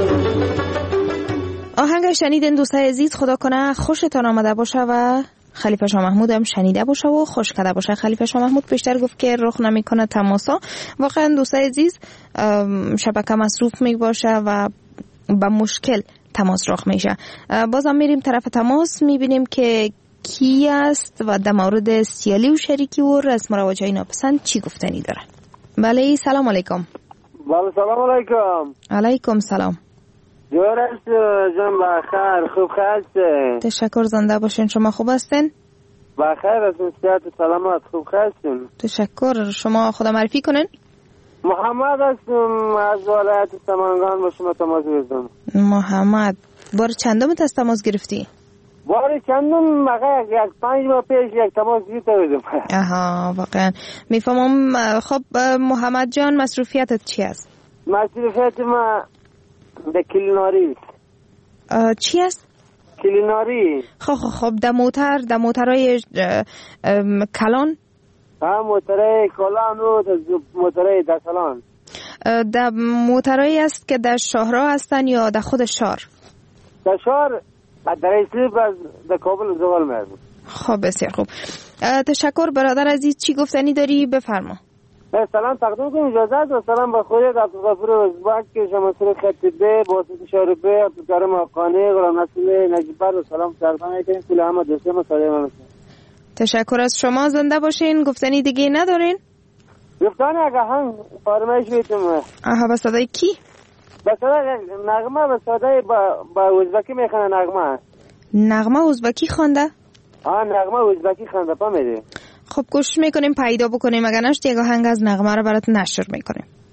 آهنگ شنیدین دوستای عزیز، خدا کنه خوشتان آمده باشه و خلیفه شاه محمود هم شنیده باشه و خوش کرده باشه. خلیفه شاه محمود پیشتر گفت که رخ نمیکنه تماسا. واقعا دوستای عزیز شبکه مصروف می باشه و با مشکل تماس رخ میشه. بازم میریم طرف تماس، میبینیم که کی است و در مورد سیالی و شریکی و رسم و رواجای ناپسند چی گفتنی داره. بله سلام علیکم. بله سلام علیکم. علیکم سلام. جورست جان بخیر، خوب هستین؟ تشکر، زنده باشین. شما خوب هستین؟ بخیر هستین، صحت سلامت، خوب هستین؟ تشکر. شما خدا معرفی کنین؟ محمد هستم از ولایت سمنگان با شما تماس گرفتم. محمد، بار چندم از تماس گرفتی؟ بار چندم مگه یک پنج ماه پیش یک تماس گرفته بودم. آها واقعا میفهمم. خب محمد جان مصروفیتت چی است؟ مصروفیت ما ده کلیناری. چی است؟ کلیناری. خب خب خب ده موتر ده موترهای کلان؟ ها موترهای کلان و موترهای دکلان. ده موترهایی است که در شهرها هستن یا در خود شهر؟ در شهر در ایسلیب از در کابل زغال میرم. خب بسیار خوب. تشکر برادر عزیز. چی گفتنی داری؟ بفرما. سلام تقدیم کنم اجازه و سلام به خودت عبدالغفور ازبک که شما سر خطیبه باسط شاربه عبدالکرم حقانی غلام نسل نجیبر و سلام سرطانه کنیم کل همه دوسته ما ساده من. تشکر از شما، زنده باشین. گفتنی دیگه ندارین؟ گفتنی اگه هم فرمایش بیتم. آها به صدای کی؟ به صدای نغمه، به صدای با ازبکی میخونه نغمه. نغمه ازبکی خونده؟ آه نغمه ازبکی خونده پا میده. خب گوش میکنیم پیدا بکنیم، اگر نشد یک آهنگ از نغمه رو برات نشر میکنیم.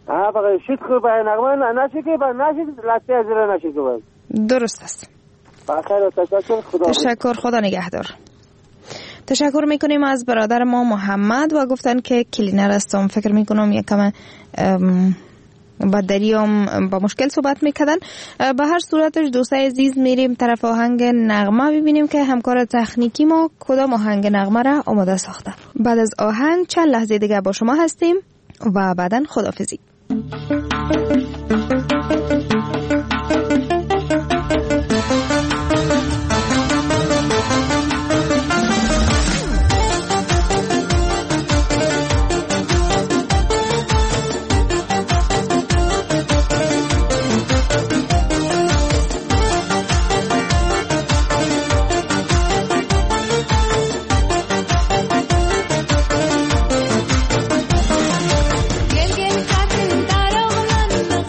ها فقط شد خور به نغمه نشی که با نشی لطفی از را نشی که باید. درست است. بخیر و تشکر. خدا تشکر. خدا نگهدار. تشکر میکنیم از برادر ما محمد و گفتن که کلینر هستم. فکر میکنم یکم با دریام با مشکل صحبت میکردن. به هر صورتش دوستای عزیز میریم طرف آهنگ نغمه ببینیم که همکار تکنیکی ما کدام آهنگ نغمه را آماده ساخته. بعد از آهنگ چند لحظه دیگه با شما هستیم و بعداً خداحافظی. Gel gel kadın darağımın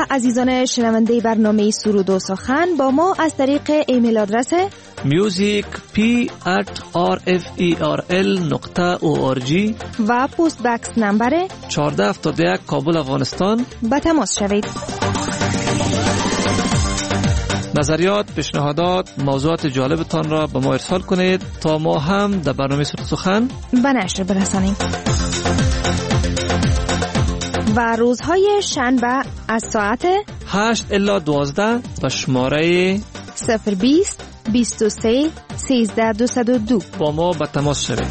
عزیزان شنونده برنامه سرود و سخن با ما از طریق ایمیل آدرس music p at r f e r l نقطه او آر جی و پست بکس نمبر چهارده هفتاد و یک کابل افغانستان به تماس شوید. نظریات، پیشنهادات، موضوعات جالبتان را به ما ارسال کنید تا ما هم در برنامه سرود و سخن به نشر برسانیم. و روزهای شنبه از ساعت هشت الی دوازده به شماره صفر بیست بیست و سه سیزده دویست و دو با ما به تماس شوید.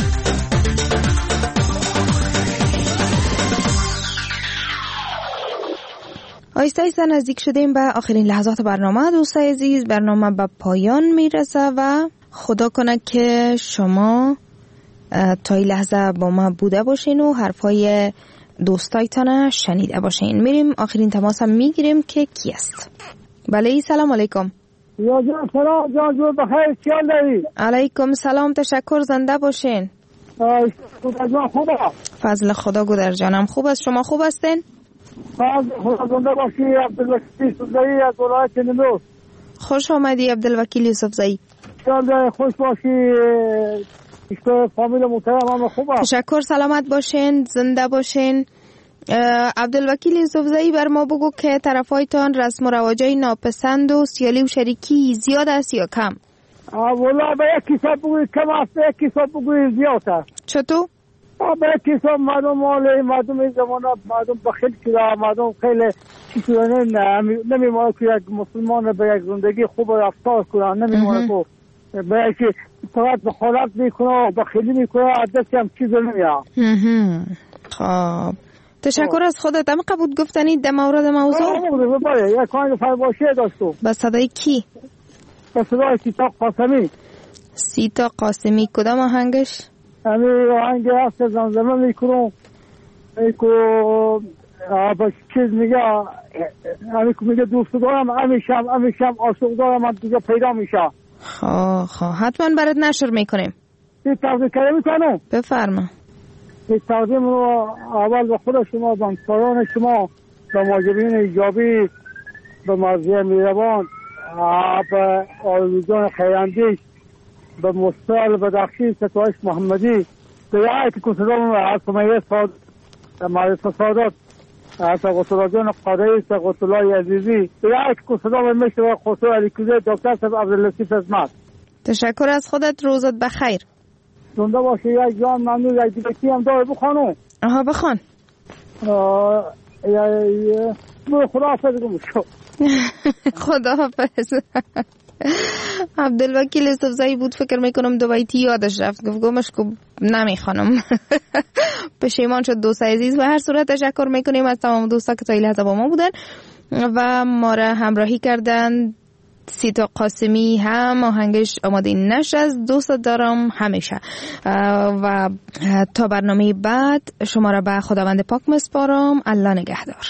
آیسته آیسته نزدیک شدیم به آخرین لحظات برنامه. دوستای عزیز، برنامه به پایان میرسه و خدا کنه که شما تا این لحظه با ما بوده باشین و حرفای دوستایتان شنیده باشین. میریم آخرین تماس هم میگیریم که کی است. بله، سلام علیکم. یا جان سلام جان، جو بخیر، چیال داری؟ علیکم سلام، تشکر، زنده باشین. خدا جان خوبه؟ فضل خدا گودر جانم خوب است. شما خوب هستین؟ فضل خدا زنده باشی. عبدالوکیل یوسفزئی از ولایت نیمروز. خوش آمدی عبدالوکیل یوسفزئی. چیال خوش باشی. اشتر فامیل محترم هم خوبه. تشکر، سلامت باشین، زنده باشین. عبدالوکیل یوسفزئی بر ما بگو که طرفایتان رسم و رواجای ناپسند و سیالی و شریکی زیاد است یا کم؟ والا به یک حساب بگوی کم است، به یک حساب بگوی زیاد است. چطور؟ به یک حساب مردم مالی، مردم این زمانه مردم بخیل کرده، مردم خیلی چیزی نمیمونه که یک مسلمان به یک زندگی خوب رفتار کنه، نمیمونه که به یک فقط بخالت میکنه و بخیلی میکنه، دستی هم چیز نمیاد. خب تشکر از خودت. هم قبول گفتنی در مورد موضوع؟ آه بله، یک آهنگ فرمایشی داشتم. با صدای کی؟ با صدای سیتا قاسمی. سیتا قاسمی کدام آهنگش؟ همین آهنگ هست زمزمه میکنم ایکو با چیز میگه، همین که میگه دوست دارم همیشم همیشم عاشق دارم، من دیگه پیدا میشه. خواه خواه حتما برات نشر میکنیم. این تقدیم کرده میکنم. بفرما. این تقدیم رو اول به خود شما، به همکاران شما، به مهاجرین ایجابی، به مرضیه میروان، به آرزوجان خیراندیش، به مستقل بدخشی، ستایش محمدی، به یکی که صدام از سمیه ساد معرض سادات، از قطولایان قادری، قطولای عزیزی، به یکی که صدام میشه و خصوص علیکوزه دکتر صاحب عبداللطیف عظمت. تشکر از خودت، روزت بخیر. زنده باشی. یک جان ممنون. یک دیگه هم داره بخوانو. آها بخوان. خدا حافظ گم شو. خدا حافظ. عبدالوکیل یوسفزئی بود، فکر میکنم دو بیتی یادش رفت، گفت گمش که نمیخوانم. پشیمان شد. دوست عزیز، به هر صورت تشکر میکنیم از تمام دوستا که تا این لحظه با ما بودن و ما را همراهی کردن. سیتا قاسمی هم آهنگش آماده نشد از دوست دارم همیشه. و تا برنامه بعد شما را به خداوند پاک مسپارم. الله نگهدار.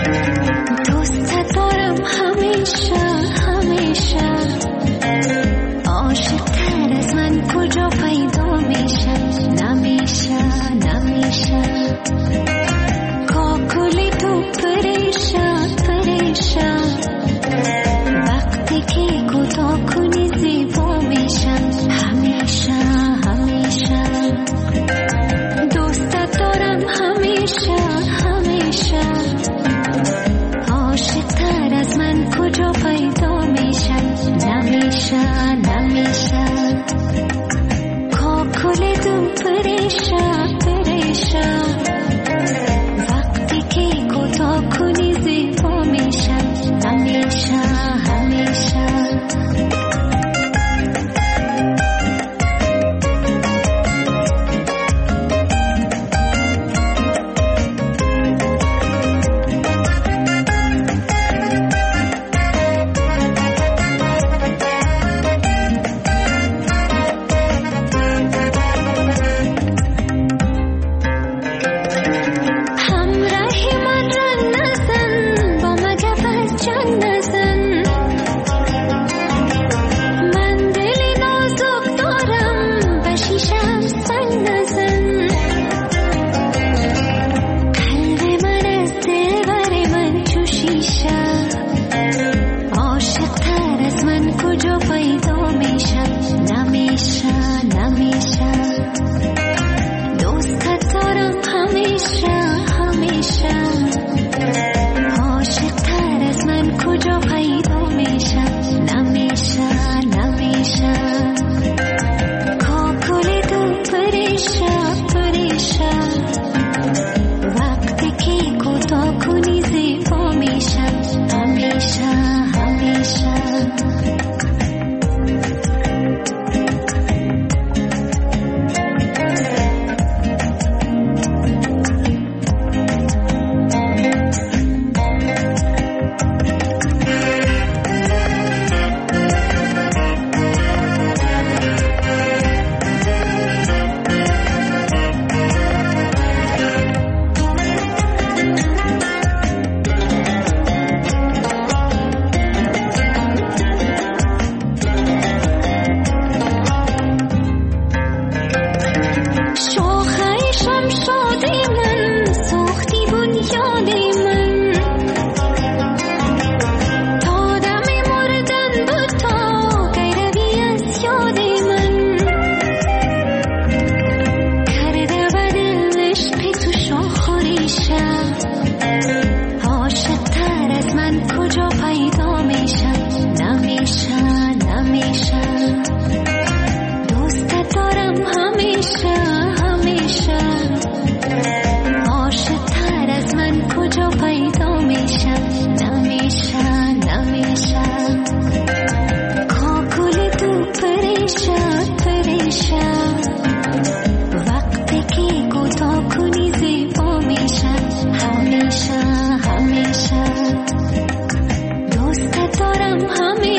دوست دارم همیشه همیشه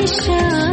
شب